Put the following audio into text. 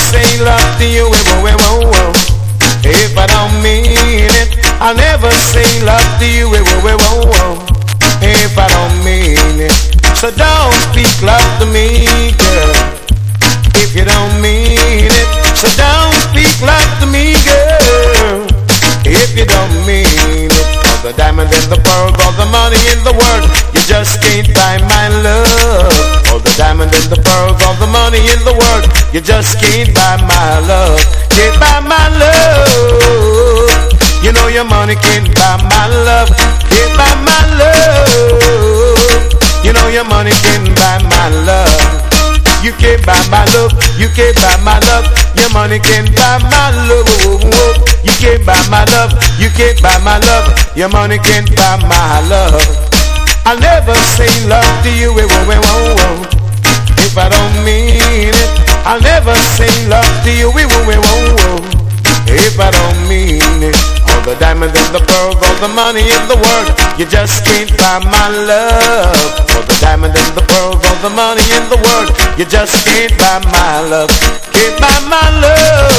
say love to you, if I don't mean it. I'll never say love to you, if I don't mean it. So don't speak love to me, girl, if you don't mean it. So don't speak love to me, girl, if you don't mean it. All the diamond and the pearl, all the money in the world, you just can't buy my love. All the diamond and the pearl, all the money in the world, you just can't buy my love. Can't buy my love. You know your money can't buy my love. Can't buy my love. You know your money can't buy my love. You can't buy my love. You can't buy my love. Your money can't buy my love. You can't buy my love. You can't buy my love. Your money can't buy my love. I'll never say love to you if I don't mean it. I'll never say love to you if I don't mean it. All the diamonds and the pearls, all the money in the world, you just can't buy my love. All the diamonds and the pearls, all the money in the world, you just can't buy my love. Can't buy my love.